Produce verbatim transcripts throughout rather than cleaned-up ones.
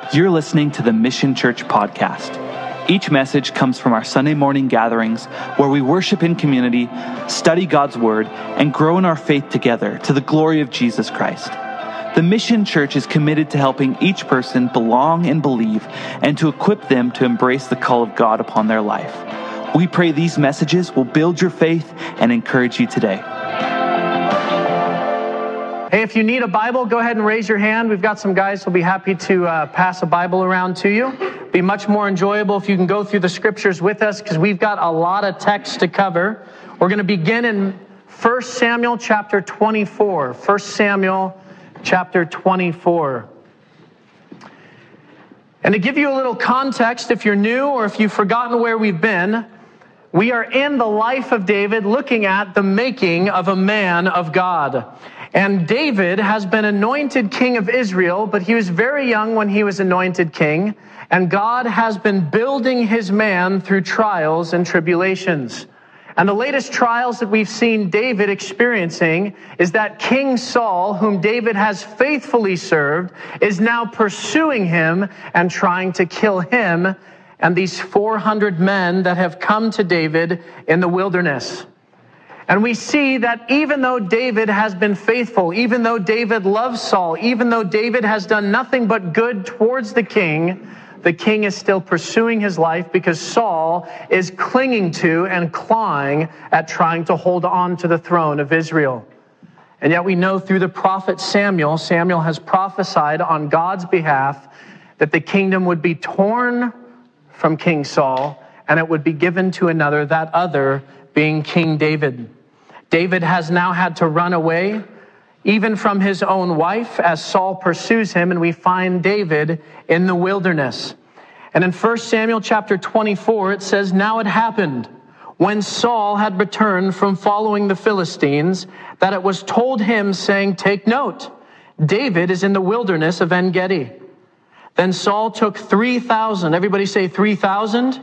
You're listening to the Mission Church podcast. Each message comes from our Sunday morning gatherings where we worship in community, study God's Word, and grow in our faith together to the glory of Jesus Christ. The Mission Church is committed to helping each person belong and believe and to equip them to embrace the call of God upon their life. We pray these messages will build your faith and encourage you today. Hey, if you need a Bible, go ahead and raise your hand. We've got some guys who'll be happy to uh, pass a Bible around to you. Be much more enjoyable if you can go through the scriptures with us because we've got a lot of text to cover. We're going to begin in First Samuel chapter twenty-four. First Samuel chapter twenty-four. And to give you a little context, if you're new or if you've forgotten where we've been, we are in the life of David looking at the making of a man of God. And David has been anointed king of Israel, but he was very young when he was anointed king. And God has been building his man through trials and tribulations. And the latest trials that we've seen David experiencing is that King Saul, whom David has faithfully served, is now pursuing him and trying to kill him and these four hundred men that have come to David in the wilderness. And we see that even though David has been faithful, even though David loves Saul, even though David has done nothing but good towards the king, the king is still pursuing his life because Saul is clinging to and clawing at trying to hold on to the throne of Israel. And yet we know through the prophet Samuel, Samuel has prophesied on God's behalf that the kingdom would be torn from King Saul and it would be given to another, that other being King David. David has now had to run away, even from his own wife, as Saul pursues him, and we find David in the wilderness. And in First Samuel chapter twenty-four, it says, "Now it happened, when Saul had returned from following the Philistines, that it was told him, saying, 'Take note, David is in the wilderness of En-Gedi.' Then Saul took three thousand, everybody say three thousand?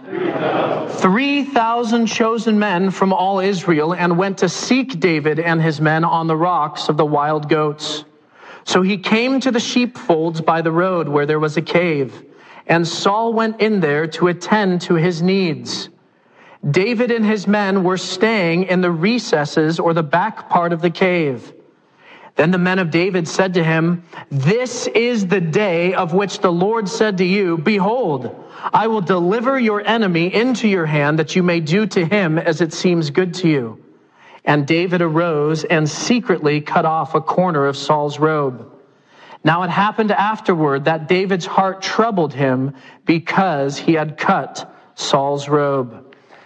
three thousand chosen men from all Israel and went to seek David and his men on the rocks of the wild goats. So he came to the sheepfolds by the road where there was a cave, and Saul went in there to attend to his needs. David and his men were staying in the recesses or the back part of the cave. Then the men of David said to him, 'This is the day of which the Lord said to you, Behold, I will deliver your enemy into your hand, that you may do to him as it seems good to you.' And David arose and secretly cut off a corner of Saul's robe. Now it happened afterward that David's heart troubled him because he had cut Saul's robe."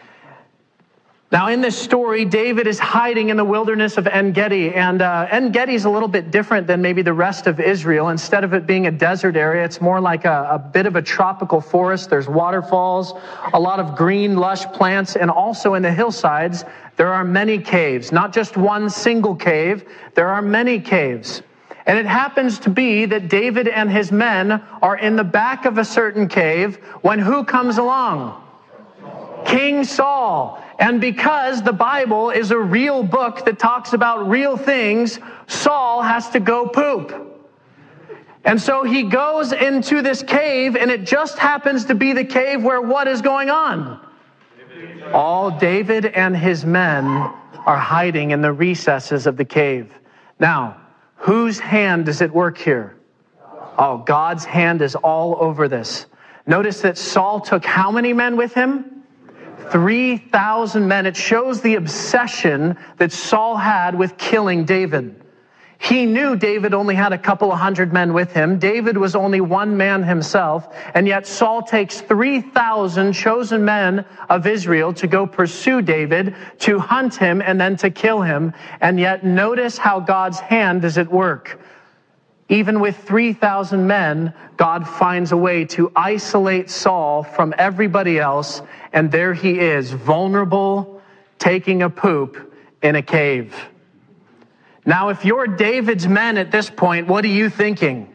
Now in this story, David is hiding in the wilderness of En-Gedi, and uh, En-Gedi is a little bit different than maybe the rest of Israel. Instead of it being a desert area, it's more like a, a bit of a tropical forest. There's waterfalls, a lot of green, lush plants, and also in the hillsides, there are many caves. Not just one single cave, there are many caves. And it happens to be that David and his men are in the back of a certain cave when who comes along? King Saul. And because the Bible is a real book that talks about real things, Saul has to go poop. And so he goes into this cave, and it just happens to be the cave where what is going on? All David and his men are hiding in the recesses of the cave. Now, whose hand does it work here? Oh, God's hand is all over this. Notice that Saul took how many men with him? three thousand men. It shows the obsession that Saul had with killing David. He knew David only had a couple of hundred men with him. David was only one man himself. And yet Saul takes three thousand chosen men of Israel to go pursue David, to hunt him, and then to kill him. And yet notice how God's hand is at work. Even with three thousand men, God finds a way to isolate Saul from everybody else, and there he is, vulnerable, taking a poop in a cave. Now, if you're David's men at this point, what are you thinking?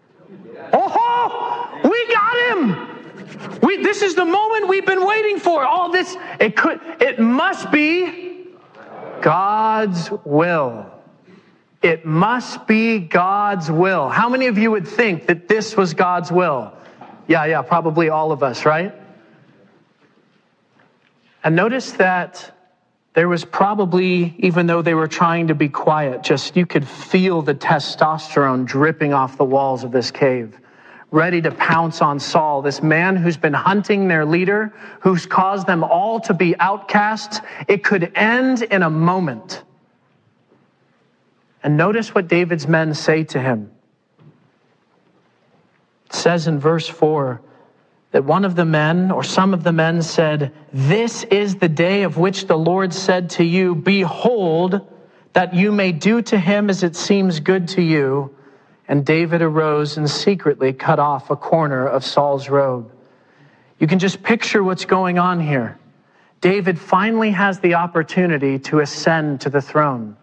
Oh, we got him! We, this is the moment we've been waiting for. All this, it could, it must be God's will. It must be God's will. How many of you would think that this was God's will? Yeah, yeah, probably all of us, right? And notice that there was probably, even though they were trying to be quiet, just you could feel the testosterone dripping off the walls of this cave, ready to pounce on Saul, this man who's been hunting their leader, who's caused them all to be outcasts. It could end in a moment. And notice what David's men say to him. It says in verse four, that one of the men, or some of the men, said, "This is the day of which the Lord said to you, behold, that you may do to him as it seems good to you." And David arose and secretly cut off a corner of Saul's robe. You can just picture what's going on here. David finally has the opportunity to ascend to the throne.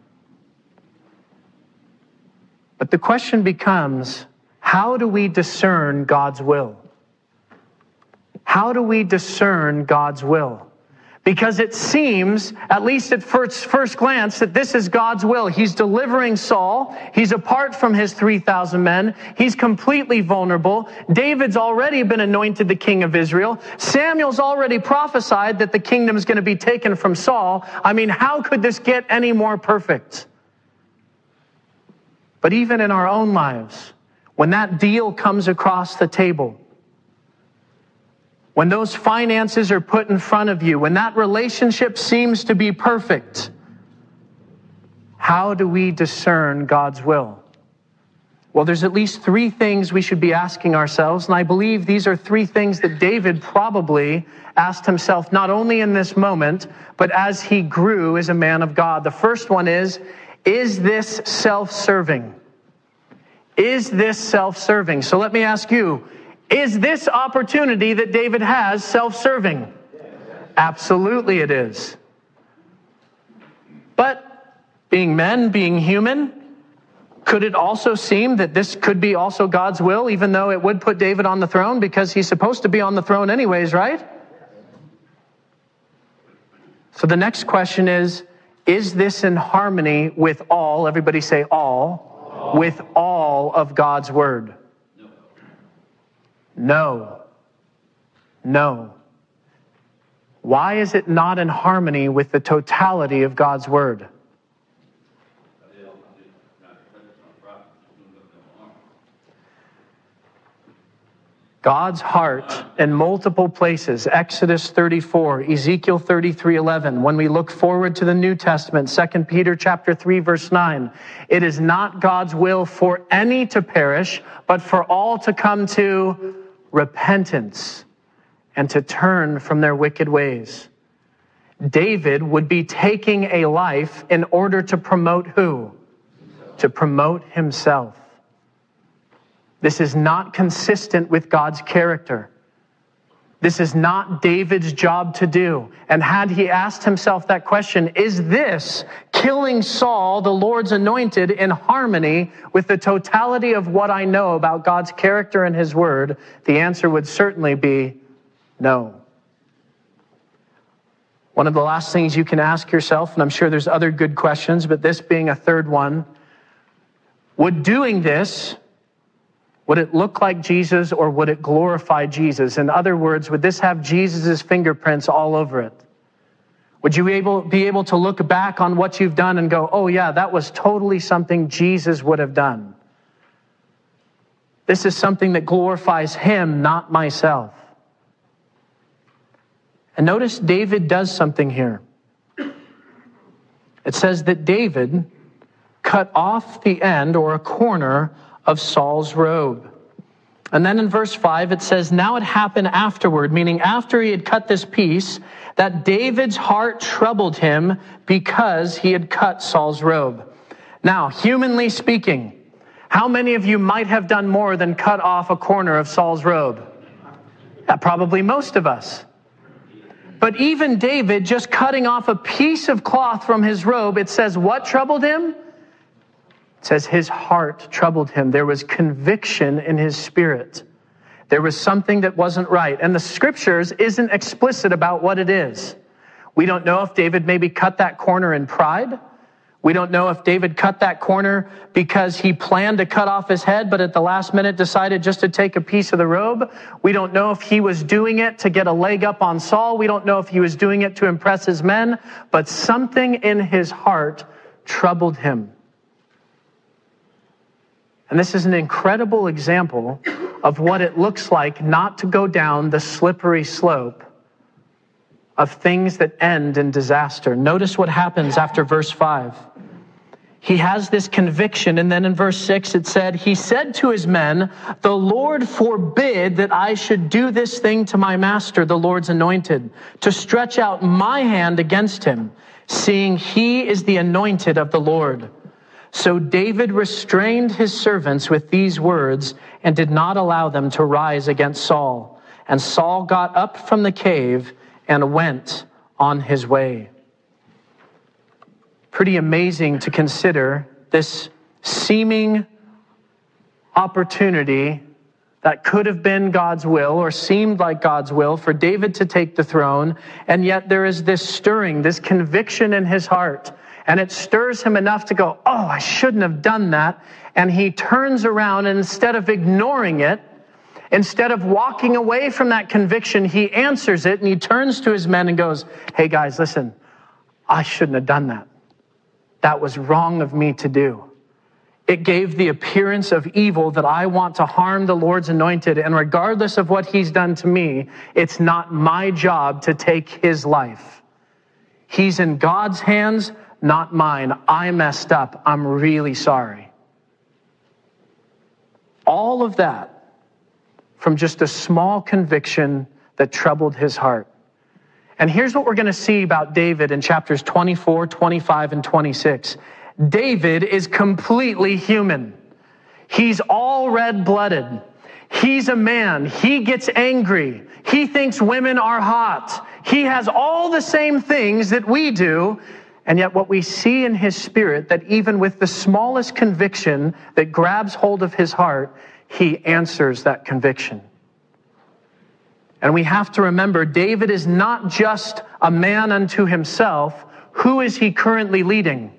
But the question becomes, how do we discern God's will? How do we discern God's will? Because it seems, at least at first, first glance, that this is God's will. He's delivering Saul. He's apart from his three thousand men. He's completely vulnerable. David's already been anointed the king of Israel. Samuel's already prophesied that the kingdom is going to be taken from Saul. I mean, how could this get any more perfect? But even in our own lives, when that deal comes across the table, when those finances are put in front of you, when that relationship seems to be perfect, how do we discern God's will? Well, there's at least three things we should be asking ourselves, and I believe these are three things that David probably asked himself, not only in this moment, but as he grew as a man of God. The first one is, is this self-serving? Is this self-serving? So let me ask you, is this opportunity that David has self-serving? Absolutely it is. But being men, being human, could it also seem that this could be also God's will, even though it would put David on the throne, because he's supposed to be on the throne anyways, right? So the next question is, is this in harmony with all, everybody say all, all. with all of God's word? No. No. Why is it not in harmony with the totality of God's word? God's heart in multiple places, Exodus thirty-four, Ezekiel thirty-three eleven. When we look forward to the New Testament, Second Peter chapter three, verse nine, it is not God's will for any to perish, but for all to come to repentance and to turn from their wicked ways. David would be taking a life in order to promote who? To promote himself. This is not consistent with God's character. This is not David's job to do. And had he asked himself that question, is this killing Saul, the Lord's anointed, in harmony with the totality of what I know about God's character and his word? The answer would certainly be no. One of the last things you can ask yourself, and I'm sure there's other good questions, but this being a third one, would doing this, would it look like Jesus or would it glorify Jesus? In other words, would this have Jesus' fingerprints all over it? Would you be able, be able to look back on what you've done and go, oh yeah, that was totally something Jesus would have done. This is something that glorifies him, not myself. And notice David does something here. It says that David cut off the end or a corner of Saul's robe. And then in verse five, it says, now it happened afterward, meaning after he had cut this piece, that David's heart troubled him because he had cut Saul's robe. Now, humanly speaking, how many of you might have done more than cut off a corner of Saul's robe? Yeah, probably most of us. But even David, just cutting off a piece of cloth from his robe, it says what troubled him? It says his heart troubled him. There was conviction in his spirit. There was something that wasn't right. And the scriptures isn't explicit about what it is. We don't know if David maybe cut that corner in pride. We don't know if David cut that corner because he planned to cut off his head, but at the last minute decided just to take a piece of the robe. We don't know if he was doing it to get a leg up on Saul. We don't know if he was doing it to impress his men, but something in his heart troubled him. And this is an incredible example of what it looks like not to go down the slippery slope of things that end in disaster. Notice what happens after verse five. He has this conviction, and then in verse six it said, he said to his men, the Lord forbid that I should do this thing to my master, the Lord's anointed, to stretch out my hand against him, seeing he is the anointed of the Lord. So David restrained his servants with these words and did not allow them to rise against Saul. And Saul got up from the cave and went on his way. Pretty amazing to consider this seeming opportunity that could have been God's will or seemed like God's will for David to take the throne. And yet there is this stirring, this conviction in his heart. And it stirs him enough to go, oh, I shouldn't have done that. And he turns around, and instead of ignoring it, instead of walking away from that conviction, he answers it, and he turns to his men and goes, hey guys, listen, I shouldn't have done that. That was wrong of me to do. It gave the appearance of evil that I want to harm the Lord's anointed. And regardless of what he's done to me, it's not my job to take his life. He's in God's hands, not mine. I messed up. I'm really sorry. All of that from just a small conviction that troubled his heart. And here's what we're going to see about David in chapters twenty-four, twenty-five, and twenty-six. David is completely human. He's all red-blooded. He's a man. He gets angry. He thinks women are hot. He has all the same things that we do. And yet what we see in his spirit, that even with the smallest conviction that grabs hold of his heart, he answers that conviction. And we have to remember, David is not just a man unto himself. Who is he currently leading?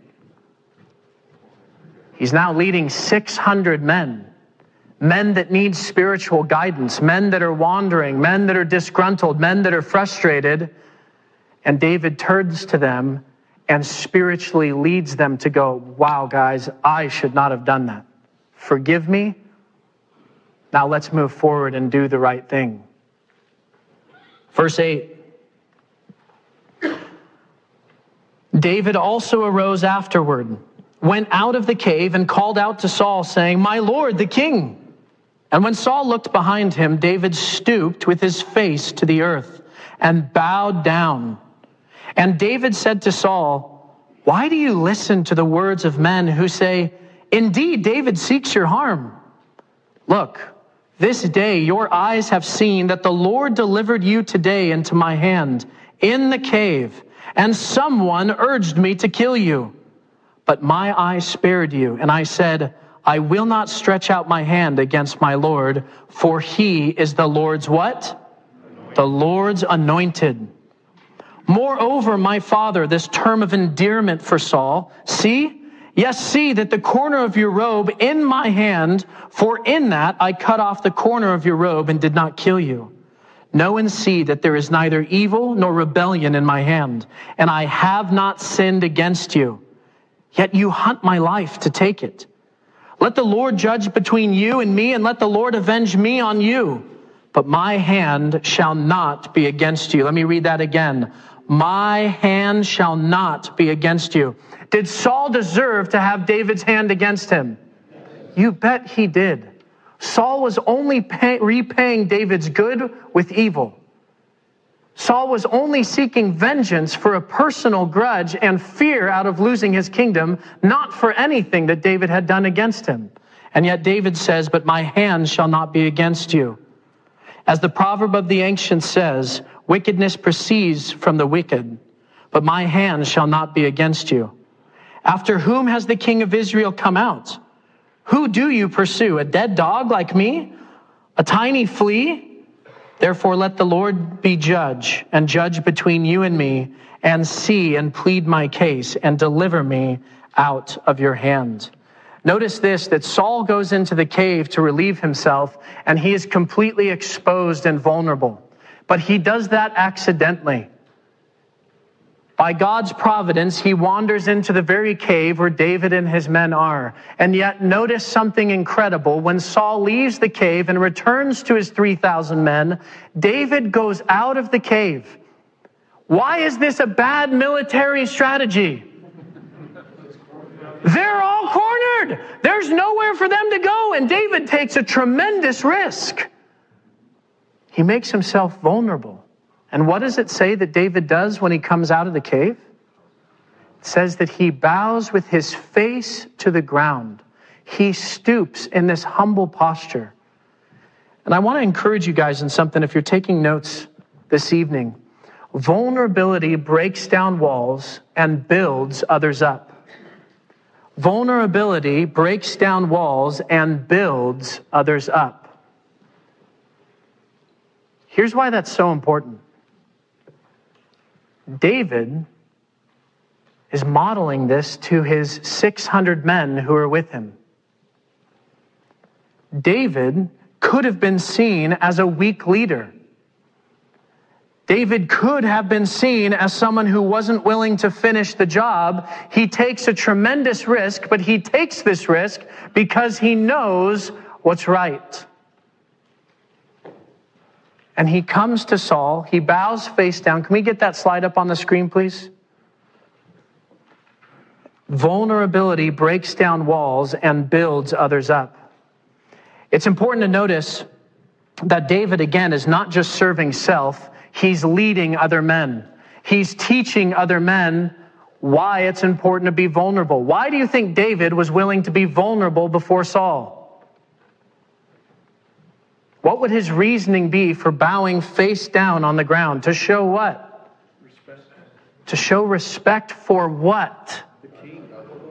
He's now leading six hundred men. Men that need spiritual guidance, men that are wandering, men that are disgruntled, men that are frustrated. And David turns to them and spiritually leads them to go, wow, guys, I should not have done that. Forgive me. Now let's move forward and do the right thing. Verse eight. David also arose afterward, went out of the cave and called out to Saul, saying, my Lord, the king. And when Saul looked behind him, David stooped with his face to the earth and bowed down. And David said to Saul, why do you listen to the words of men who say, indeed, David seeks your harm? Look, this day your eyes have seen that the Lord delivered you today into my hand in the cave, and someone urged me to kill you. But my eyes spared you, and I said, I will not stretch out my hand against my Lord, for he is the Lord's what? Anointed. The Lord's anointed. Moreover, my father, this term of endearment for Saul, see, yes, see that the corner of your robe in my hand, for in that I cut off the corner of your robe and did not kill you. Know and see that there is neither evil nor rebellion in my hand, and I have not sinned against you. Yet you hunt my life to take it. Let the Lord judge between you and me, and let the Lord avenge me on you. But my hand shall not be against you. Let me read that again. My hand shall not be against you. Did Saul deserve to have David's hand against him? You bet he did. Saul was only pay, repaying David's good with evil. Saul was only seeking vengeance for a personal grudge and fear out of losing his kingdom, not for anything that David had done against him. And yet David says, but my hand shall not be against you. As the proverb of the ancients says, wickedness proceeds from the wicked, but my hand shall not be against you. After whom has the king of Israel come out? Who do you pursue? A dead dog like me? A tiny flea? Therefore let the Lord be judge, and judge between you and me, and see and plead my case, and deliver me out of your hand. Notice this, that Saul goes into the cave to relieve himself, and he is completely exposed and vulnerable. But he does that accidentally. By God's providence, he wanders into the very cave where David and his men are. And yet, notice something incredible. When Saul leaves the cave and returns to his three thousand men, David goes out of the cave. Why is this a bad military strategy? They're all cornered. There's nowhere for them to go, and David takes a tremendous risk. He makes himself vulnerable. And what does it say that David does when he comes out of the cave? It says that he bows with his face to the ground. He stoops in this humble posture. And I want to encourage you guys in something, if you're taking notes this evening. Vulnerability breaks down walls and builds others up. Vulnerability breaks down walls and builds others up. Here's why that's so important. David is modeling this to his six hundred men who are with him. David could have been seen as a weak leader. David could have been seen as someone who wasn't willing to finish the job. He takes a tremendous risk, but he takes this risk because he knows what's right. And he comes to Saul. He bows face down. Can we get that slide up on the screen, please? Vulnerability breaks down walls and builds others up. It's important to notice that David, again, is not just serving self. He's leading other men. He's teaching other men why it's important to be vulnerable. Why do you think David was willing to be vulnerable before Saul? What would his reasoning be for bowing face down on the ground? To show what? Respect. To show respect for what? The king.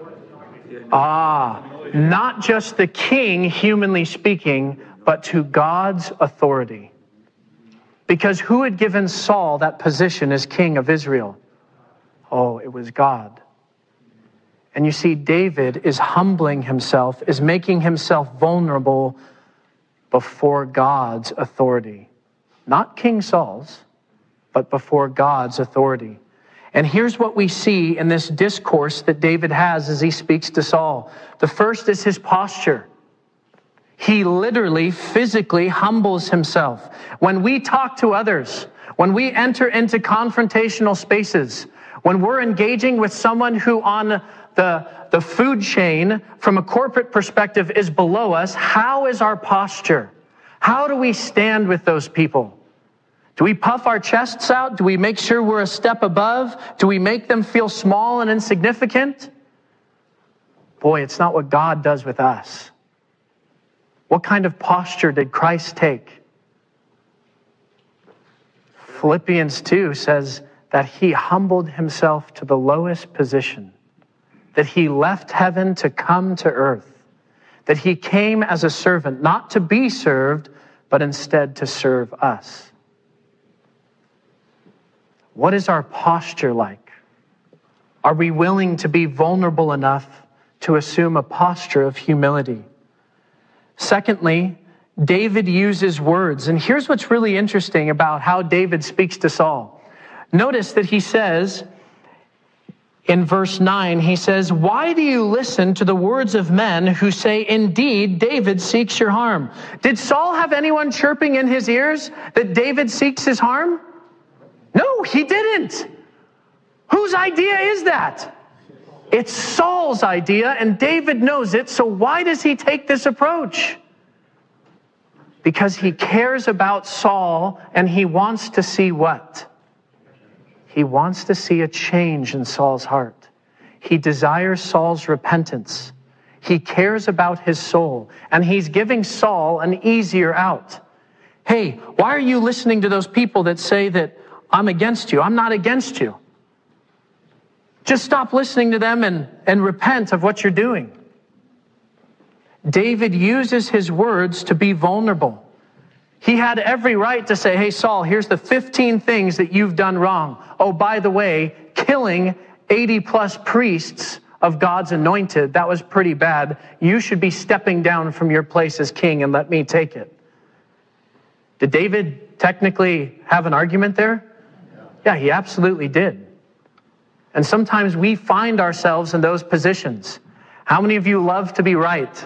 Ah, not just the king, humanly speaking, but to God's authority. Because who had given Saul that position as king of Israel? Oh, it was God. And you see, David is humbling himself, is making himself vulnerable before God's authority. Not King Saul's, but before God's authority. And here's what we see in this discourse that David has as he speaks to Saul. The first is his posture. He literally, physically humbles himself. When we talk to others, when we enter into confrontational spaces, when we're engaging with someone who on the, the food chain from a corporate perspective is below us, how is our posture? How do we stand with those people? Do we puff our chests out? Do we make sure we're a step above? Do we make them feel small and insignificant? Boy, it's not what God does with us. What kind of posture did Christ take? Philippians two says that he humbled himself to the lowest position, that he left heaven to come to earth, that he came as a servant, not to be served, but instead to serve us. What is our posture like? Are we willing to be vulnerable enough to assume a posture of humility? Secondly, David uses words. And here's what's really interesting about how David speaks to Saul. Notice that he says, in verse nine, he says, "Why do you listen to the words of men who say, 'Indeed, David seeks your harm'?" Did Saul have anyone chirping in his ears that David seeks his harm? No, he didn't. Whose idea is that? It's Saul's idea, and David knows it, so why does he take this approach? Because he cares about Saul, and he wants to see what? He wants to see a change in Saul's heart. He desires Saul's repentance. He cares about his soul, and he's giving Saul an easier out. Hey, why are you listening to those people that say that I'm against you? I'm not against you. Just stop listening to them and, and repent of what you're doing. David uses his words to be vulnerable. He had every right to say, "Hey, Saul, here's the fifteen things that you've done wrong. Oh, by the way, killing eighty plus priests of God's anointed, that was pretty bad. You should be stepping down from your place as king and let me take it. Did David technically have an argument there? Yeah, he absolutely did. And sometimes we find ourselves in those positions. How many of you love to be right?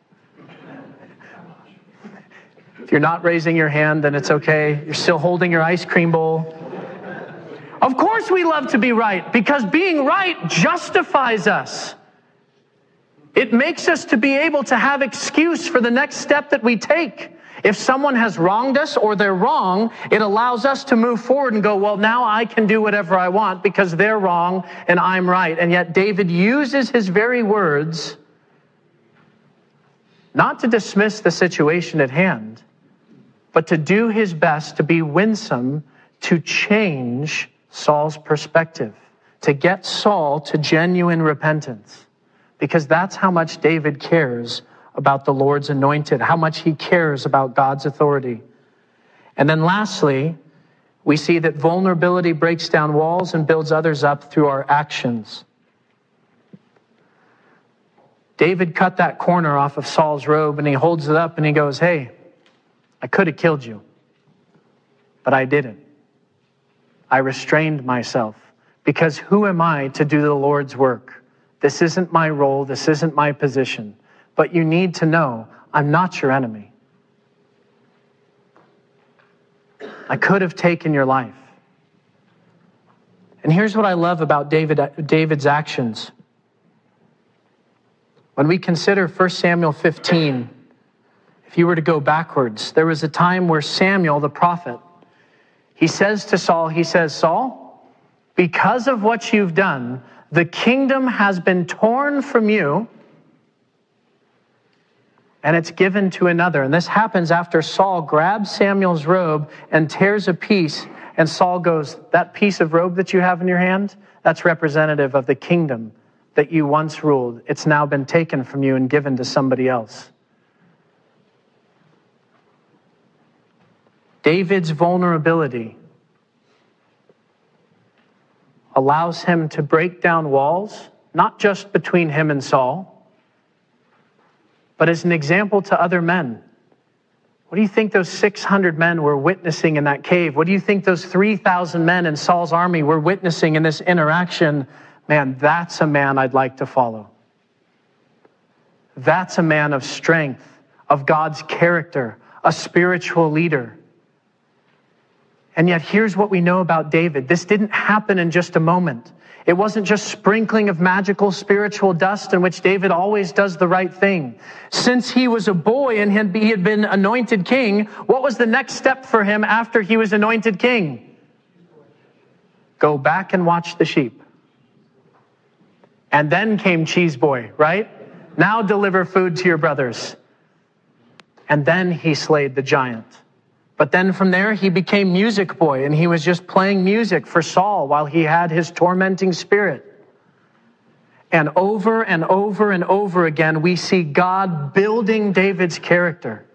If you're not raising your hand, then it's okay. You're still holding your ice cream bowl. Of course we love to be right, because being right justifies us. It makes us to be able to have excuse for the next step that we take. If someone has wronged us or they're wrong, it allows us to move forward and go, well, now I can do whatever I want because they're wrong and I'm right. And yet David uses his very words not to dismiss the situation at hand, but to do his best to be winsome, to change Saul's perspective, to get Saul to genuine repentance. Because that's how much David cares about the Lord's anointed, how much he cares about God's authority. And then lastly, we see that vulnerability breaks down walls and builds others up through our actions. David cut that corner off of Saul's robe and he holds it up and he goes, hey, I could have killed you, but I didn't. I restrained myself, because who am I to do the Lord's work? This isn't my role. This isn't my position. But you need to know, I'm not your enemy. I could have taken your life. And here's what I love about David, David's actions. When we consider First Samuel fifteen, if you were to go backwards, there was a time where Samuel, the prophet, he says to Saul, he says, Saul, because of what you've done, the kingdom has been torn from you and it's given to another. And this happens after Saul grabs Samuel's robe and tears a piece. And Saul goes, that piece of robe that you have in your hand, that's representative of the kingdom that you once ruled. It's now been taken from you and given to somebody else. David's vulnerability allows him to break down walls, not just between him and Saul, but as an example to other men. What do you think those six hundred men were witnessing in that cave? What do you think those three thousand men in Saul's army were witnessing in this interaction? Man, that's a man I'd like to follow. That's a man of strength, of God's character, a spiritual leader. And yet here's what we know about David. This didn't happen in just a moment. It wasn't just sprinkling of magical spiritual dust in which David always does the right thing. Since he was a boy and he had been anointed king, what was the next step for him after he was anointed king? Go back and watch the sheep. And then came Cheese Boy, right? Now deliver food to your brothers. And then he slayed the giant. But then from there, he became music boy, and he was just playing music for Saul while he had his tormenting spirit. And over and over and over again, we see God building David's character.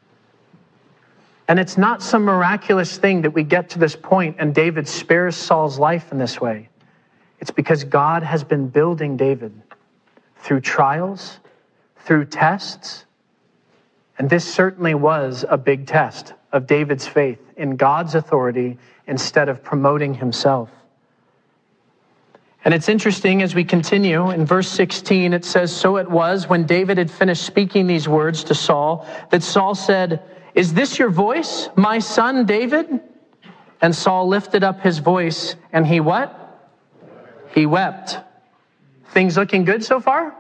And it's not some miraculous thing that we get to this point and David spares Saul's life in this way. It's because God has been building David through trials, through tests. And this certainly was a big test of David's faith in God's authority instead of promoting himself. And it's interesting as we continue in verse sixteen, it says, so it was when David had finished speaking these words to Saul that Saul said, is this your voice, my son David? And Saul lifted up his voice and he what? He wept. Things looking good so far?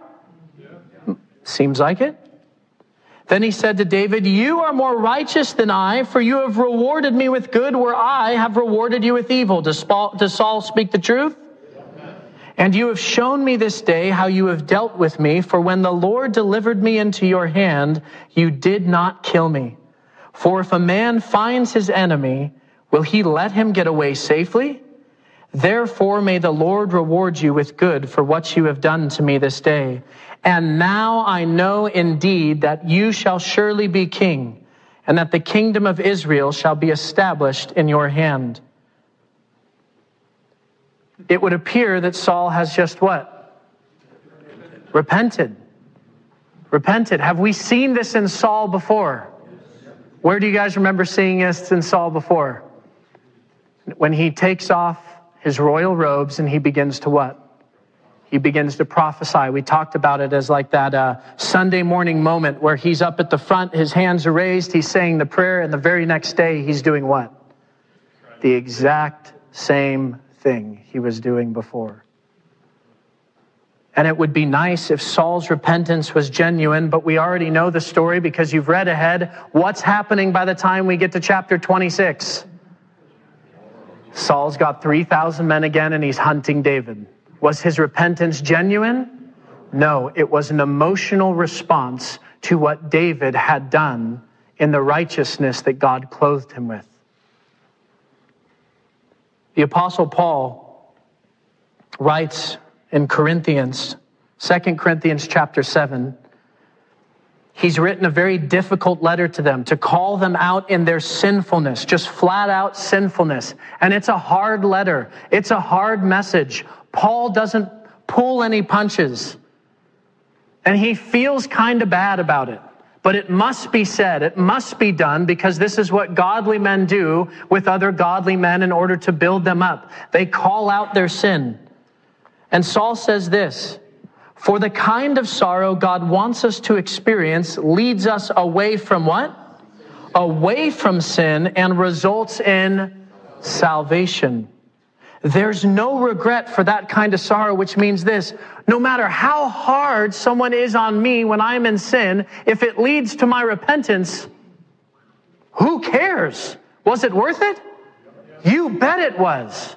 Seems like it. Then he said to David, you are more righteous than I, for you have rewarded me with good where I have rewarded you with evil. Does Saul speak the truth? And you have shown me this day how you have dealt with me, for when the Lord delivered me into your hand, you did not kill me. For if a man finds his enemy, will he let him get away safely? Therefore may the Lord reward you with good for what you have done to me this day. And now I know indeed that you shall surely be king, and that the kingdom of Israel shall be established in your hand. It would appear that Saul has just what? Repented. Repented. Have we seen this in Saul before? Where do you guys remember seeing this in Saul before? When he takes off his royal robes and he begins to what? He begins to prophesy. We talked about it as like that uh, Sunday morning moment where he's up at the front, his hands are raised, he's saying the prayer, and the very next day he's doing what? The exact same thing he was doing before. And it would be nice if Saul's repentance was genuine, but we already know the story because you've read ahead. What's happening by the time we get to chapter twenty-six? Saul's got three thousand men again and he's hunting David. Was his repentance genuine? No, it was an emotional response to what David had done in the righteousness that God clothed him with. The Apostle Paul writes in Corinthians, Second Corinthians chapter seven, he's written a very difficult letter to them to call them out in their sinfulness, just flat out sinfulness. And it's a hard letter. It's a hard message. Paul doesn't pull any punches. And he feels kind of bad about it. But it must be said, it must be done, because this is what godly men do with other godly men in order to build them up. They call out their sin. And Saul says this, for the kind of sorrow God wants us to experience leads us away from what? Away from sin and results in salvation. There's no regret for that kind of sorrow, which means this, no matter how hard someone is on me when I'm in sin, if it leads to my repentance, who cares? Was it worth it? You bet it was.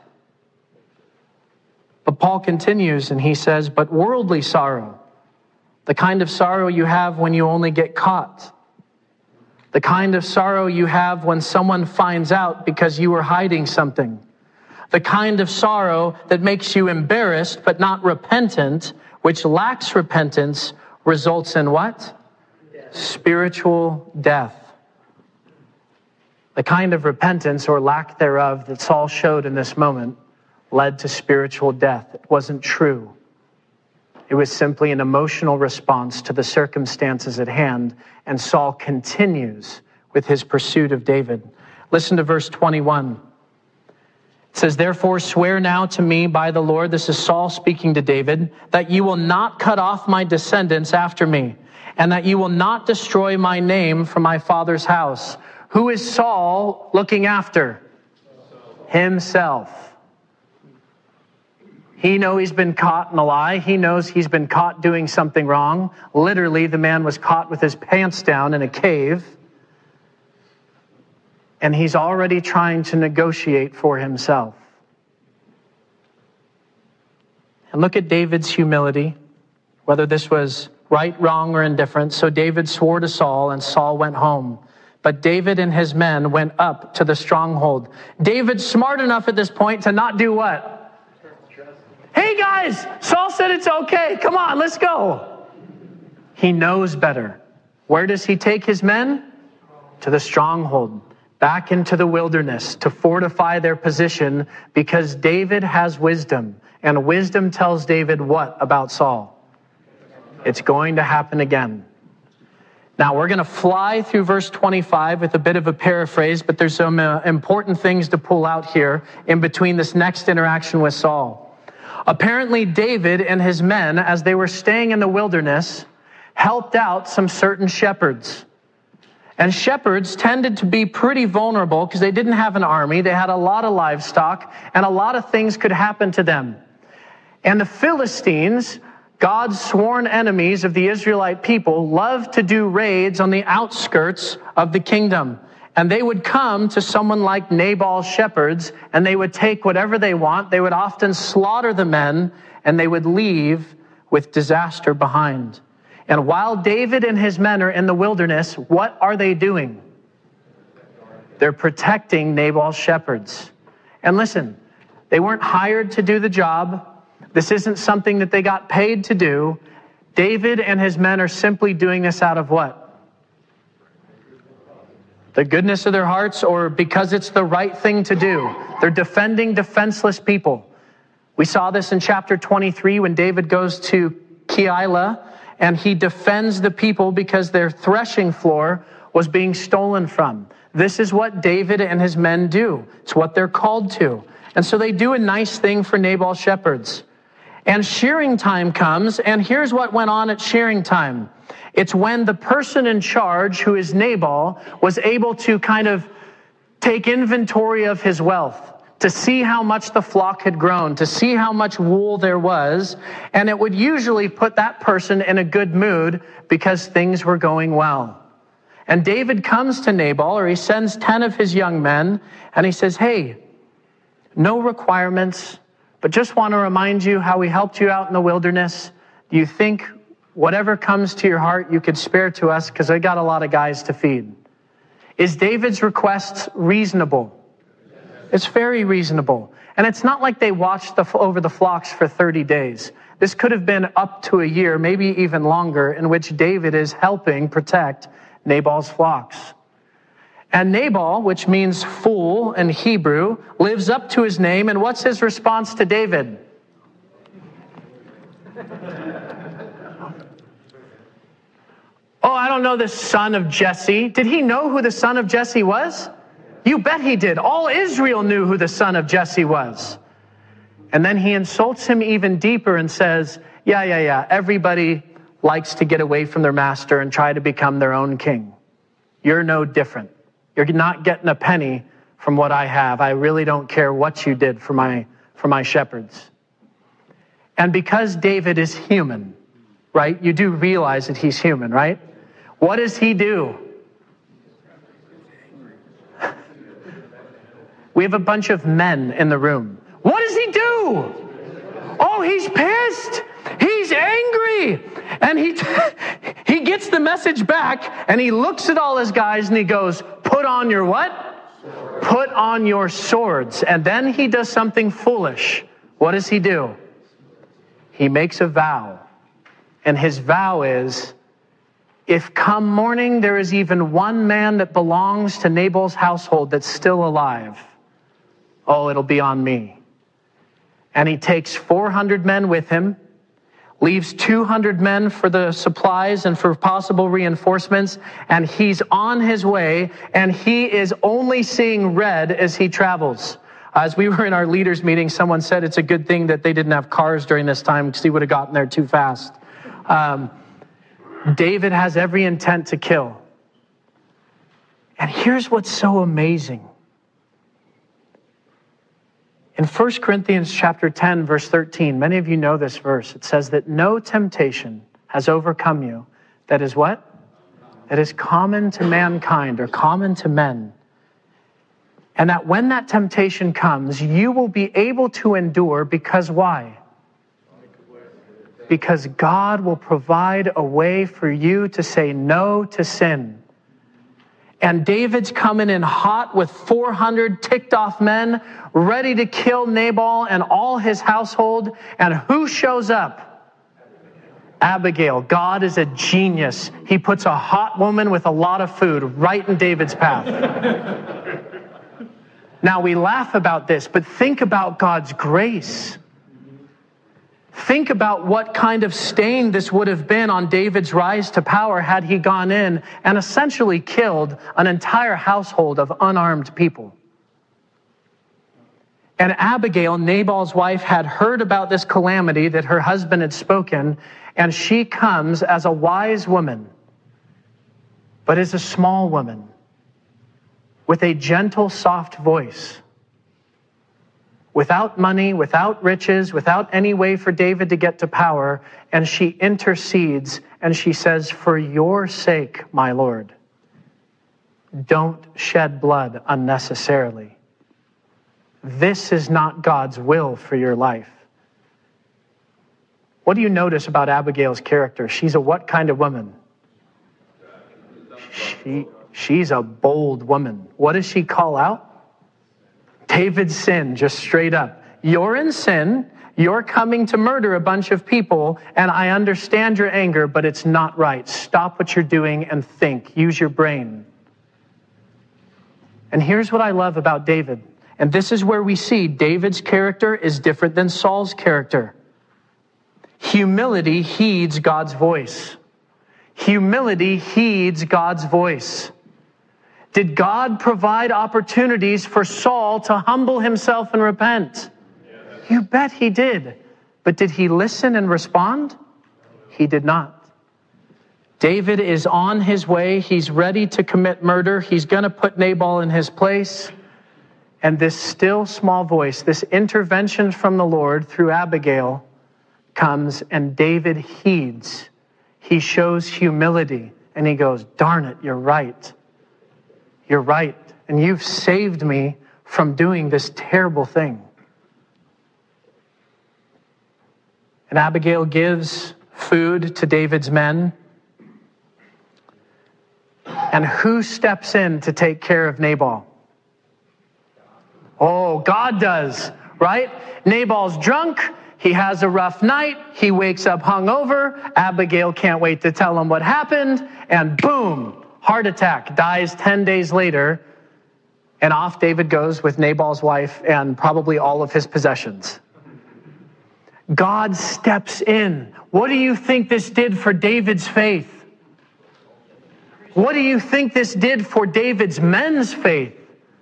But Paul continues and he says, but worldly sorrow, the kind of sorrow you have when you only get caught, the kind of sorrow you have when someone finds out because you were hiding something, the kind of sorrow that makes you embarrassed but not repentant, which lacks repentance, results in what? Death. Spiritual death. The kind of repentance or lack thereof that Saul showed in this moment led to spiritual death. It wasn't true. It was simply an emotional response to the circumstances at hand, and Saul continues with his pursuit of David. Listen to verse twenty-one. It says, therefore swear now to me by the Lord, this is Saul speaking to David, that you will not cut off my descendants after me, and that you will not destroy my name from my father's house. Who is Saul looking after? Himself. He knows he's been caught in a lie. He knows he's been caught doing something wrong. Literally, the man was caught with his pants down in a cave. And he's already trying to negotiate for himself. And look at David's humility, whether this was right, wrong, or indifferent. So David swore to Saul, and Saul went home. But David and his men went up to the stronghold. David's smart enough at this point to not do what? Hey guys, Saul said it's okay. Come on, let's go. He knows better. Where does he take his men? To the stronghold, back into the wilderness to fortify their position, because David has wisdom. And wisdom tells David what about Saul? It's going to happen again. Now we're going to fly through verse twenty-five with a bit of a paraphrase, but there's some uh, important things to pull out here in between this next interaction with Saul. Apparently, David and his men, as they were staying in the wilderness, helped out some certain shepherds. And shepherds tended to be pretty vulnerable because they didn't have an army. They had a lot of livestock, and a lot of things could happen to them. And the Philistines, God's sworn enemies of the Israelite people, loved to do raids on the outskirts of the kingdom. And they would come to someone like Nabal's shepherds, and they would take whatever they want. They would often slaughter the men, and they would leave with disaster behind. And while David and his men are in the wilderness, what are they doing? They're protecting Nabal's shepherds. And listen, they weren't hired to do the job. This isn't something that they got paid to do. David and his men are simply doing this out of what? The goodness of their hearts, or because it's the right thing to do. They're defending defenseless people. We saw this in chapter twenty-three when David goes to Keilah, and he defends the people because their threshing floor was being stolen from. This is what David and his men do. It's what they're called to. And so they do a nice thing for Nabal's shepherds. And shearing time comes, and here's what went on at shearing time. It's when the person in charge, who is Nabal, was able to kind of take inventory of his wealth, to see how much the flock had grown, to see how much wool there was, and it would usually put that person in a good mood because things were going well. And David comes to Nabal, or he sends ten of his young men, and he says, hey, no requirements, but just want to remind you how we helped you out in the wilderness. Do you think whatever comes to your heart you could spare to us, because I got a lot of guys to feed? Is David's request reasonable? It's very reasonable. And it's not like they watched the, over the flocks for thirty days. This could have been up to a year, maybe even longer, in which David is helping protect Nabal's flocks. And Nabal, which means fool in Hebrew, lives up to his name. And what's his response to David? Oh, I don't know the son of Jesse. Did he know who the son of Jesse was? You bet he did. All Israel knew who the son of Jesse was. And then he insults him even deeper and says, yeah, yeah, yeah, everybody likes to get away from their master and try to become their own king. You're no different. You're not getting a penny from what I have. I really don't care what you did for my, for my shepherds. And because David is human, right? You do realize that he's human, right? What does he do? We have a bunch of men in the room. What does he do? Oh, he's pissed. He's angry. And he he gets the message back, and he looks at all his guys and he goes, put on your what? Put on your swords. And then he does something foolish. What does he do? He makes a vow. And his vow is, if come morning there is even one man that belongs to Nabal's household that's still alive, oh, it'll be on me. And he takes four hundred men with him, leaves two hundred men for the supplies and for possible reinforcements, and he's on his way, and he is only seeing red as he travels. As we were in our leaders meeting, someone said it's a good thing that they didn't have cars during this time because he would have gotten there too fast. Um, David has every intent to kill. And here's what's so amazing. In First Corinthians chapter ten, verse thirteen, many of you know this verse. It says that no temptation has overcome you that is what? That is common to mankind or common to men. And that when that temptation comes, you will be able to endure because why? Because God will provide a way for you to say no to sin. And David's coming in hot with four hundred ticked off men, ready to kill Nabal and all his household. And who shows up? Abigail. God is a genius. He puts a hot woman with a lot of food right in David's path. Now we laugh about this, but think about God's grace. Think about what kind of stain this would have been on David's rise to power had he gone in and essentially killed an entire household of unarmed people. And Abigail, Nabal's wife, had heard about this calamity that her husband had spoken, and she comes as a wise woman, but as a small woman, with a gentle, soft voice. Without money, without riches, without any way for David to get to power. And she intercedes and she says, for your sake, my Lord, don't shed blood unnecessarily. This is not God's will for your life. What do you notice about Abigail's character? She's a what kind of woman? She, she's a bold woman. What does she call out? David's sin, just straight up. You're in sin. You're coming to murder a bunch of people, and I understand your anger, but it's not right. Stop what you're doing and think. Use your brain. And here's what I love about David. And this is where we see David's character is different than Saul's character. Humility heeds God's voice. Humility heeds God's voice. Did God provide opportunities for Saul to humble himself and repent? Yes. You bet he did. But did he listen and respond? He did not. David is on his way. He's ready to commit murder. He's going to put Nabal in his place. And this still small voice, this intervention from the Lord through Abigail comes, and David heeds. He shows humility, and he goes, darn it, you're right. You're right. And you've saved me from doing this terrible thing. And Abigail gives food to David's men. And who steps in to take care of Nabal? Oh, God does, right? Nabal's drunk. He has a rough night. He wakes up hungover. Abigail can't wait to tell him what happened. And boom, heart attack, dies ten days later. And off David goes with Nabal's wife and probably all of his possessions. God steps in. What do you think this did for David's faith? What do you think this did for David's men's faith?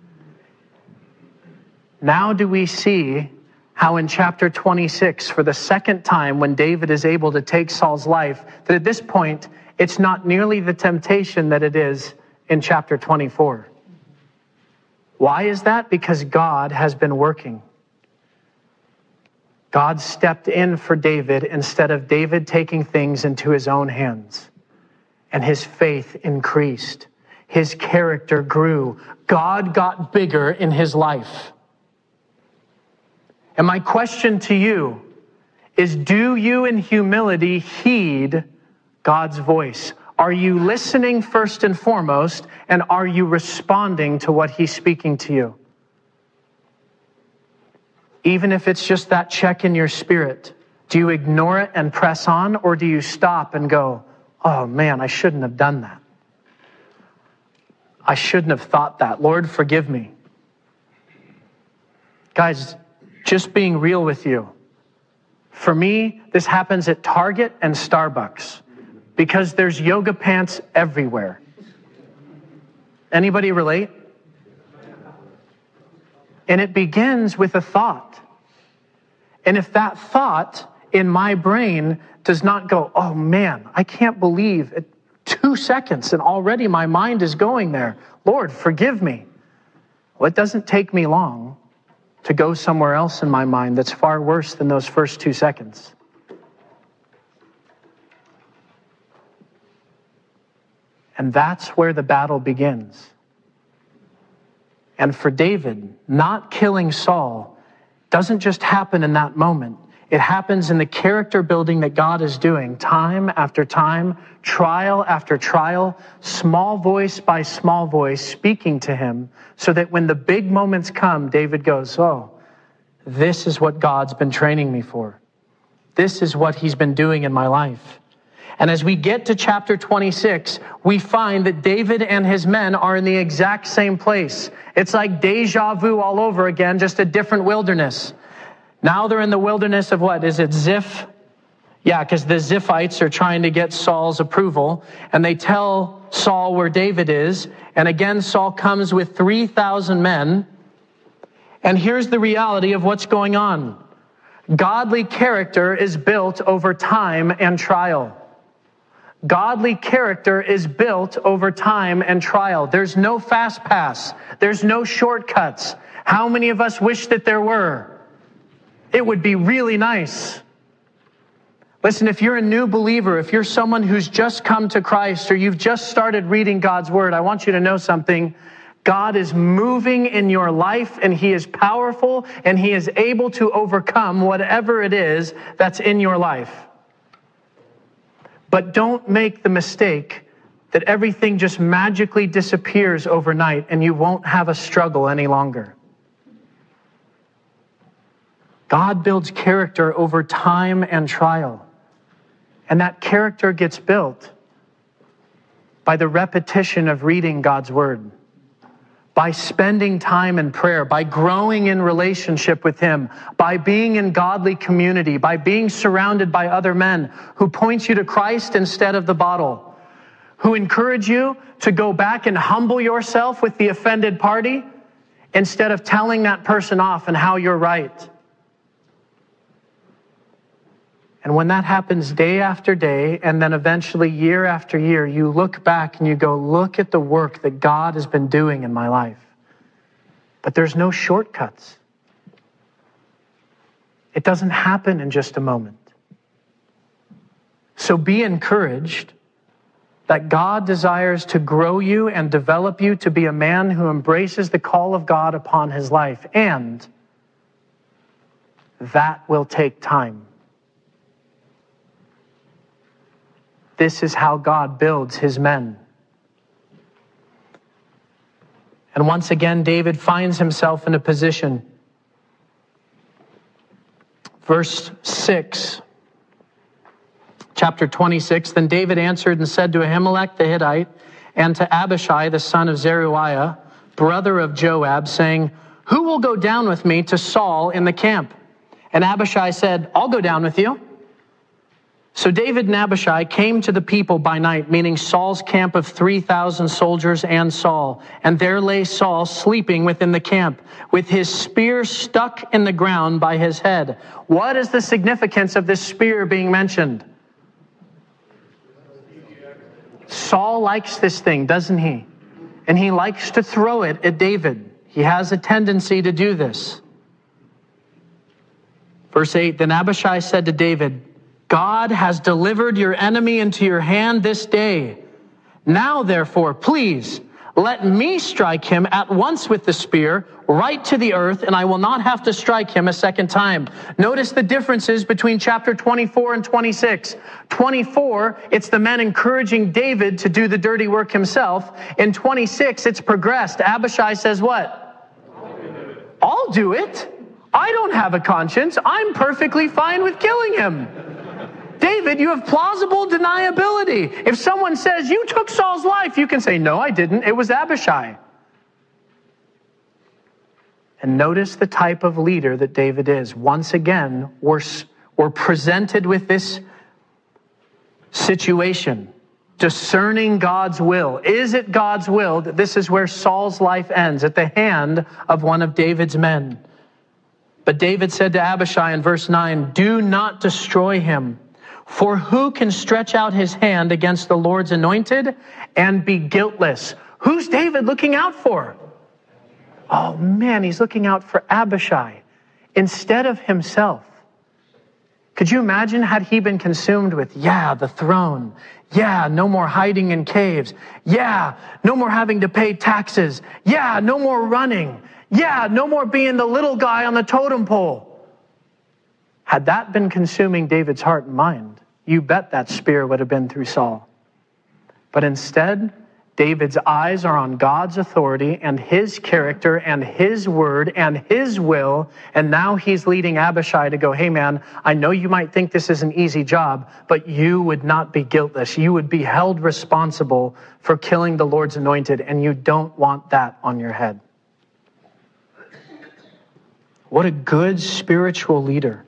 Now do we see how in chapter twenty-six, for the second time, when David is able to take Saul's life, that at this point, it's not nearly the temptation that it is in chapter twenty-four. Why is that? Because God has been working. God stepped in for David instead of David taking things into his own hands. And his faith increased. His character grew. God got bigger in his life. And my question to you is, do you in humility heed God's voice? Are you listening first and foremost, and are you responding to what he's speaking to you? Even if it's just that check in your spirit, do you ignore it and press on, or do you stop and go, oh man, I shouldn't have done that. I shouldn't have thought that. Lord, forgive me. Guys, just being real with you. For me, this happens at Target and Starbucks because there's yoga pants everywhere. Anybody relate? And it begins with a thought. And if that thought in my brain does not go, oh man, I can't believe it, two seconds and already my mind is going there. Lord, forgive me. Well, it doesn't take me long to go somewhere else in my mind that's far worse than those first two seconds. And that's where the battle begins. And for David, not killing Saul doesn't just happen in that moment. It happens in the character building that God is doing time after time, trial after trial, small voice by small voice speaking to him, so that when the big moments come, David goes, oh, this is what God's been training me for. This is what he's been doing in my life. And as we get to chapter twenty-six, we find that David and his men are in the exact same place. It's like deja vu all over again, just a different wilderness. Now they're in the wilderness of what? Is it Ziph? Yeah, because the Ziphites are trying to get Saul's approval. And they tell Saul where David is. And again, Saul comes with three thousand men. And here's the reality of what's going on. Godly character is built over time and trial. Godly character is built over time and trial. There's no fast pass. There's no shortcuts. How many of us wish that there were? It would be really nice. Listen, if you're a new believer, if you're someone who's just come to Christ or you've just started reading God's word, I want you to know something. God is moving in your life, and he is powerful, and he is able to overcome whatever it is that's in your life. But don't make the mistake that everything just magically disappears overnight and you won't have a struggle any longer. God builds character over time and trial. And that character gets built by the repetition of reading God's word, by spending time in prayer, by growing in relationship with him, by being in godly community, by being surrounded by other men who point you to Christ instead of the bottle, who encourage you to go back and humble yourself with the offended party instead of telling that person off and how you're right. And when that happens day after day, and then eventually year after year, you look back and you go, look at the work that God has been doing in my life. But there's no shortcuts. It doesn't happen in just a moment. So be encouraged that God desires to grow you and develop you to be a man who embraces the call of God upon his life. And that will take time. This is how God builds his men. And once again, David finds himself in a position. Verse six, chapter twenty-six, then David answered and said to Ahimelech the Hittite and to Abishai the son of Zeruiah, brother of Joab, saying, who will go down with me to Saul in the camp? And Abishai said, I'll go down with you. So David and Abishai came to the people by night, meaning Saul's camp of three thousand soldiers and Saul. And there lay Saul sleeping within the camp, with his spear stuck in the ground by his head. What is the significance of this spear being mentioned? Saul likes this thing, doesn't he? And he likes to throw it at David. He has a tendency to do this. Verse eight, then Abishai said to David, God has delivered your enemy into your hand this day. Now, therefore, please, let me strike him at once with the spear, right to the earth, and I will not have to strike him a second time. Notice the differences between chapter twenty-four and twenty-six. twenty-four, it's the men encouraging David to do the dirty work himself. In twenty-six, it's progressed. Abishai says what? I'll do it. I don't have a conscience. I'm perfectly fine with killing him. David, you have plausible deniability. If someone says, you took Saul's life, you can say, no, I didn't. It was Abishai. And notice the type of leader that David is. Once again, we're, we're presented with this situation, discerning God's will. Is it God's will that this is where Saul's life ends, at the hand of one of David's men? But David said to Abishai in verse nine, do not destroy him. For who can stretch out his hand against the Lord's anointed and be guiltless? Who's David looking out for? Oh man, he's looking out for Abishai instead of himself. Could you imagine had he been consumed with, yeah, the throne. Yeah, no more hiding in caves. Yeah, no more having to pay taxes. Yeah, no more running. Yeah, no more being the little guy on the totem pole. Had that been consuming David's heart and mind, you bet that spear would have been through Saul. But instead, David's eyes are on God's authority and his character and his word and his will. And now he's leading Abishai to go, hey man, I know you might think this is an easy job, but you would not be guiltless. You would be held responsible for killing the Lord's anointed, and you don't want that on your head. What a good spiritual leader.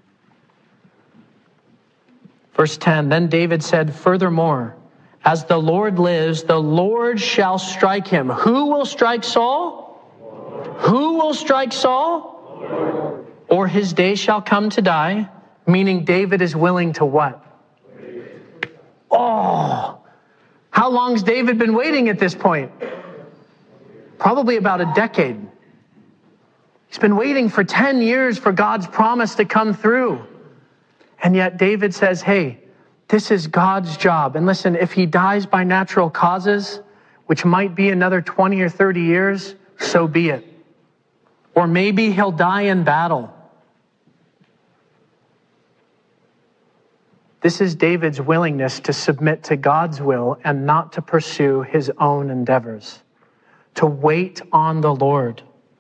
Verse ten, then David said, furthermore, as the Lord lives, the Lord shall strike him. Who will strike Saul? Lord. Who will strike Saul? Lord. Or his day shall come to die, meaning David is willing to what? Wait. Oh, how long's David been waiting at this point? Probably about a decade. He's been waiting for ten years for God's promise to come through. And yet David says, hey, this is God's job. And listen, if he dies by natural causes, which might be another twenty or thirty years, so be it. Or maybe he'll die in battle. This is David's willingness to submit to God's will and not to pursue his own endeavors, to wait on the Lord.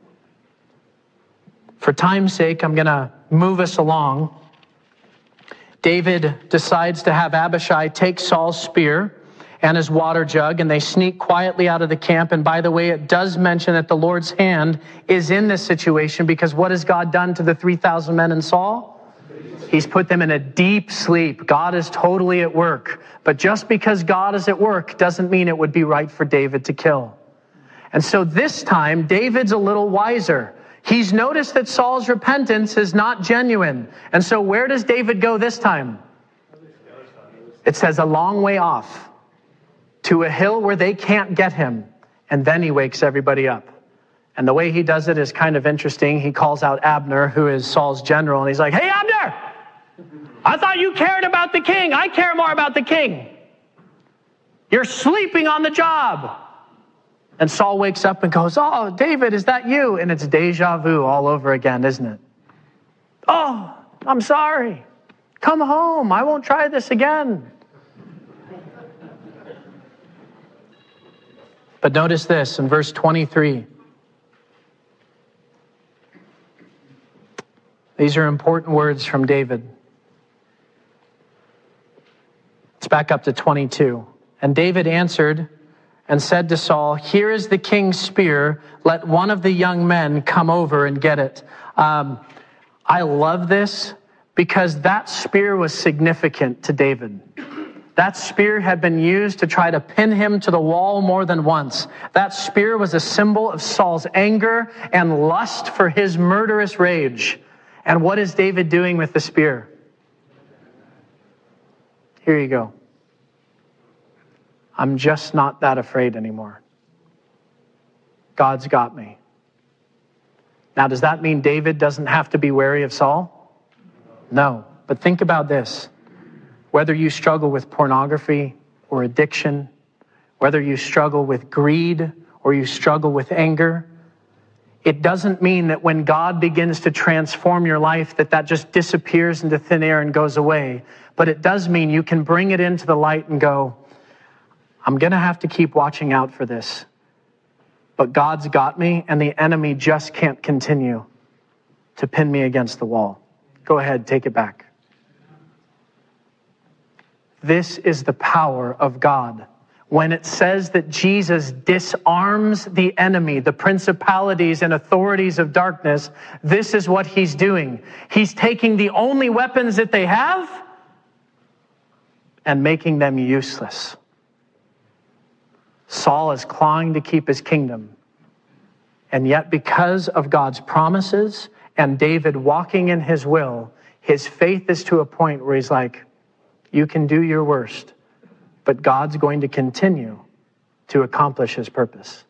For time's sake, I'm going to move us along. David decides to have Abishai take Saul's spear and his water jug, and they sneak quietly out of the camp. And by the way, it does mention that the Lord's hand is in this situation, because what has God done to the three thousand men in Saul? He's put them in a deep sleep. God is totally at work. But just because God is at work doesn't mean it would be right for David to kill. And so this time, David's a little wiser. He's noticed that Saul's repentance is not genuine. And so where does David go this time? It says a long way off, to a hill where they can't get him. And then he wakes everybody up. And the way he does it is kind of interesting. He calls out Abner, who is Saul's general, and he's like, "Hey, Abner, I thought you cared about the king. I care more about the king. You're sleeping on the job." And Saul wakes up and goes, "Oh, David, is that you?" And it's deja vu all over again, isn't it? "Oh, I'm sorry. Come home. I won't try this again." But notice this in verse twenty-three. These are important words from David. Let's back up to twenty-two. "And David answered and said to Saul, 'Here is the king's spear. Let one of the young men come over and get it.'" Um, I love this because that spear was significant to David. That spear had been used to try to pin him to the wall more than once. That spear was a symbol of Saul's anger and lust for his murderous rage. And what is David doing with the spear? Here you go. I'm just not that afraid anymore. God's got me. Now, does that mean David doesn't have to be wary of Saul? No. But think about this. Whether you struggle with pornography or addiction, whether you struggle with greed or you struggle with anger, it doesn't mean that when God begins to transform your life that that just disappears into thin air and goes away. But it does mean you can bring it into the light and go, I'm going to have to keep watching out for this. But God's got me, and the enemy just can't continue to pin me against the wall. Go ahead, take it back. This is the power of God. When it says that Jesus disarms the enemy, the principalities and authorities of darkness, this is what he's doing. He's taking the only weapons that they have and making them useless. Saul is clawing to keep his kingdom. And yet, because of God's promises and David walking in his will, his faith is to a point where he's like, you can do your worst, but God's going to continue to accomplish his purpose.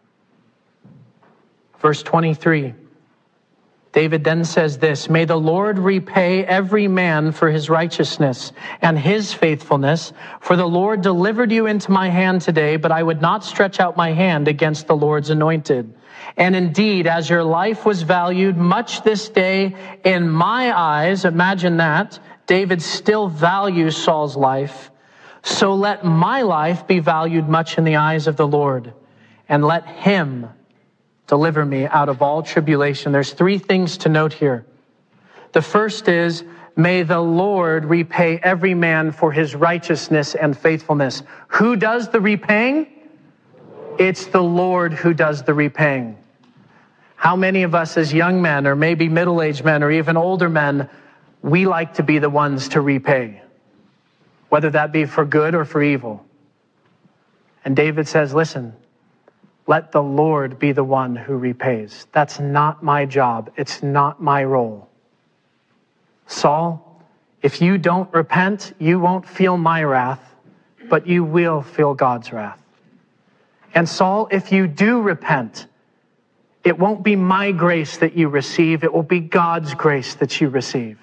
Verse twenty-three, David then says this, "May the Lord repay every man for his righteousness and his faithfulness, for the Lord delivered you into my hand today, but I would not stretch out my hand against the Lord's anointed. And indeed, as your life was valued much this day in my eyes," imagine that, David still values Saul's life, "so let my life be valued much in the eyes of the Lord, and let him deliver me out of all tribulation." There's three things to note here. The first is, may the Lord repay every man for his righteousness and faithfulness. Who does the repaying? It's the Lord who does the repaying. How many of us as young men, or maybe middle-aged men, or even older men, we like to be the ones to repay, whether that be for good or for evil? And David says, listen, let the Lord be the one who repays. That's not my job. It's not my role. Saul, if you don't repent, you won't feel my wrath, but you will feel God's wrath. And Saul, if you do repent, it won't be my grace that you receive. It will be God's grace that you receive.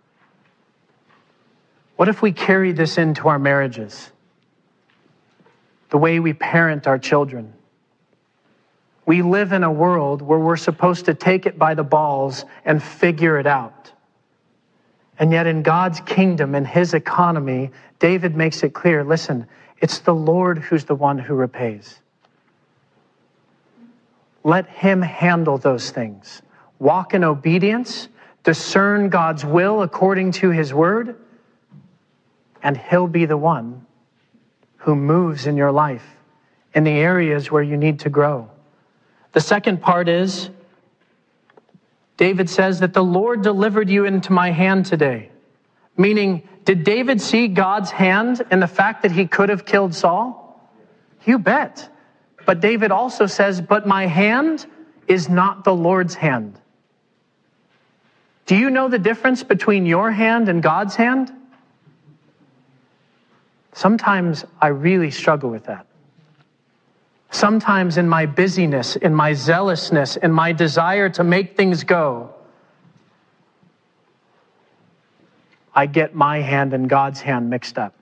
What if we carry this into our marriages? The way we parent our children. We live in a world where we're supposed to take it by the balls and figure it out. And yet in God's kingdom and his economy, David makes it clear, listen, it's the Lord who's the one who repays. Let him handle those things. Walk in obedience, discern God's will according to his word, and he'll be the one who moves in your life in the areas where you need to grow. The second part is, David says that the Lord delivered you into my hand today. Meaning, did David see God's hand in the fact that he could have killed Saul? You bet. But David also says, but my hand is not the Lord's hand. Do you know the difference between your hand and God's hand? Sometimes I really struggle with that. Sometimes in my busyness, in my zealousness, in my desire to make things go, I get my hand and God's hand mixed up.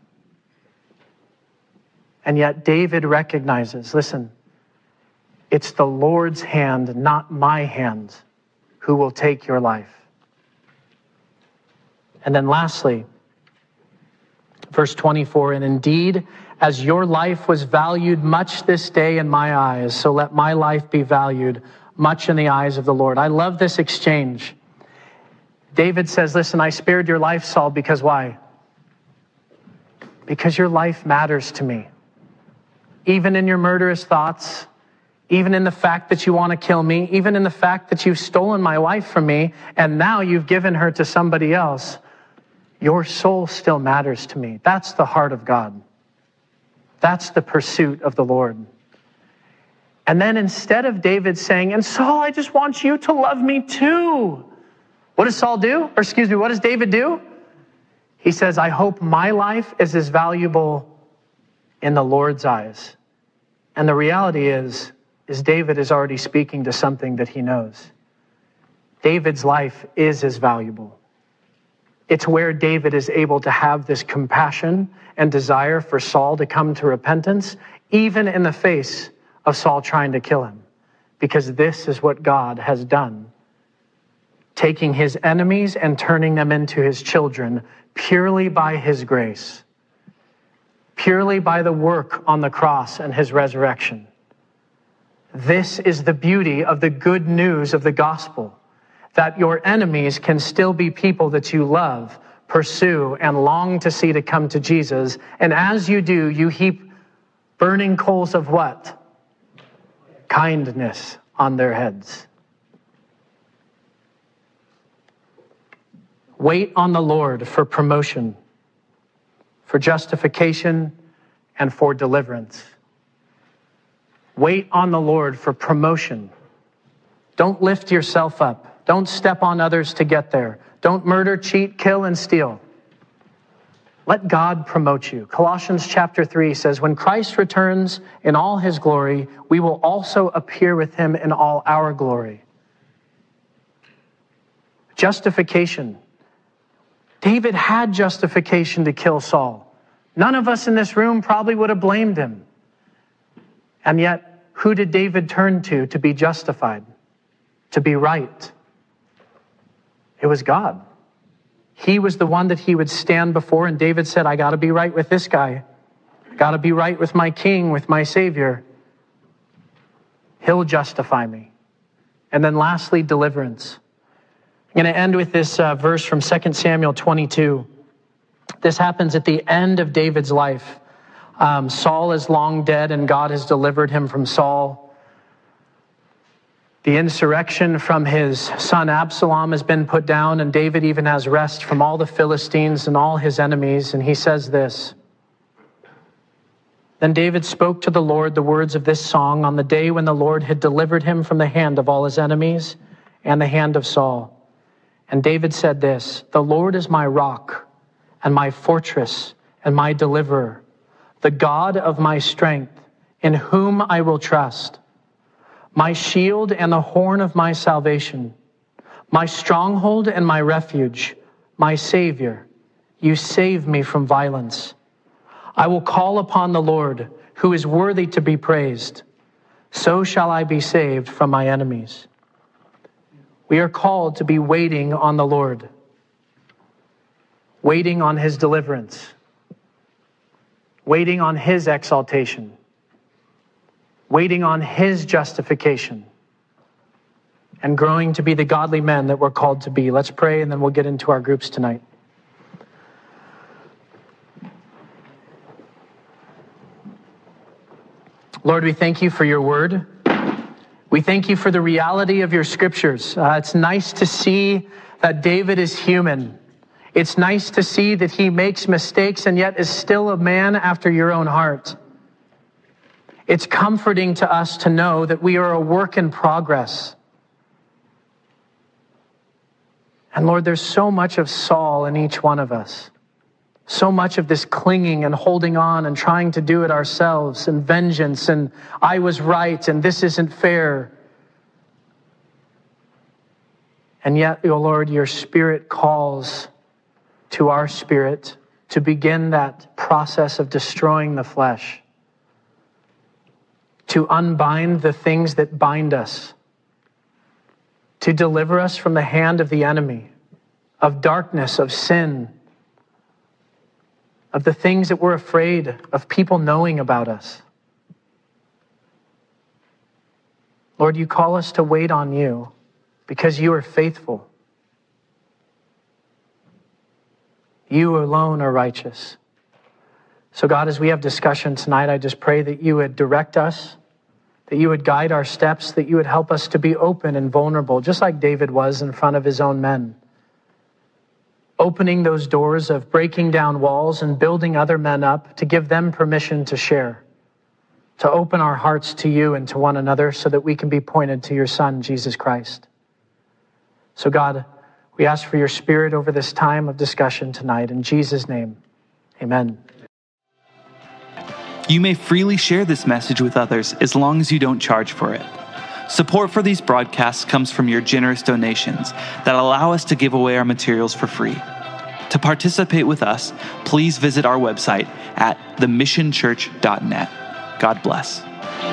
And yet David recognizes, listen, it's the Lord's hand, not my hand, who will take your life. And then lastly, verse twenty-four, and indeed, as your life was valued much this day in my eyes, so let my life be valued much in the eyes of the Lord. I love this exchange. David says, listen, I spared your life, Saul, because why? Because your life matters to me. Even in your murderous thoughts, even in the fact that you want to kill me, even in the fact that you've stolen my wife from me, and now you've given her to somebody else, your soul still matters to me. That's the heart of God. That's the pursuit of the Lord. And then instead of David saying, and Saul, I just want you to love me too. What does Saul do? Or excuse me, what does David do? He says, I hope my life is as valuable in the Lord's eyes. And the reality is, is David is already speaking to something that he knows. David's life is as valuable. It's where David is able to have this compassion and desire for Saul to come to repentance, even in the face of Saul trying to kill him. Because this is what God has done, taking his enemies and turning them into his children purely by his grace, purely by the work on the cross and his resurrection. This is the beauty of the good news of the gospel, that your enemies can still be people that you love, pursue, and long to see to come to Jesus. And as you do, you heap burning coals of what? Kindness on their heads. Wait on the Lord for promotion, for justification, and for deliverance. Wait on the Lord for promotion. Don't lift yourself up. Don't step on others to get there. Don't murder, cheat, kill, and steal. Let God promote you. Colossians chapter three says, when Christ returns in all his glory, we will also appear with him in all our glory. Justification. David had justification to kill Saul. None of us in this room probably would have blamed him. And yet, who did David turn to to be justified, to be right? It was God. He was the one that he would stand before, and David said, I got to be right with this guy. I got to be right with my king, with my Savior. He'll justify me. And then lastly, deliverance. I'm going to end with this uh, verse from Second Samuel twenty-two. This happens at the end of David's life. Um, Saul is long dead, and God has delivered him from Saul. The insurrection from his son Absalom has been put down, and David even has rest from all the Philistines and all his enemies. And he says this, then David spoke to the Lord the words of this song on the day when the Lord had delivered him from the hand of all his enemies and the hand of Saul. And David said this, the Lord is my rock and my fortress and my deliverer, the God of my strength, in whom I will trust, my shield and the horn of my salvation, my stronghold and my refuge, my Savior. You save me from violence. I will call upon the Lord, who is worthy to be praised. So shall I be saved from my enemies. We are called to be waiting on the Lord, waiting on his deliverance, waiting on his exaltation, waiting on his justification, and growing to be the godly men that we're called to be. Let's pray, and then we'll get into our groups tonight. Lord, we thank you for your word. We thank you for the reality of your scriptures. Uh, it's nice to see that David is human. It's nice to see that he makes mistakes and yet is still a man after your own heart. It's comforting to us to know that we are a work in progress. And Lord, there's so much of Saul in each one of us. So much of this clinging and holding on and trying to do it ourselves, and vengeance and I was right and this isn't fair. And yet, oh Lord, your Spirit calls to our spirit to begin that process of destroying the flesh, to unbind the things that bind us, to deliver us from the hand of the enemy, of darkness, of sin, of the things that we're afraid of people knowing about us. Lord, you call us to wait on you because you are faithful. You alone are righteous. So God, as we have discussion tonight, I just pray that you would direct us, that you would guide our steps, that you would help us to be open and vulnerable, just like David was in front of his own men. Opening those doors of breaking down walls and building other men up to give them permission to share, to open our hearts to you and to one another so that we can be pointed to your Son, Jesus Christ. So God, we ask for your Spirit over this time of discussion tonight. In Jesus' name, amen. You may freely share this message with others as long as you don't charge for it. Support for these broadcasts comes from your generous donations that allow us to give away our materials for free. To participate with us, please visit our website at the mission church dot net. God bless.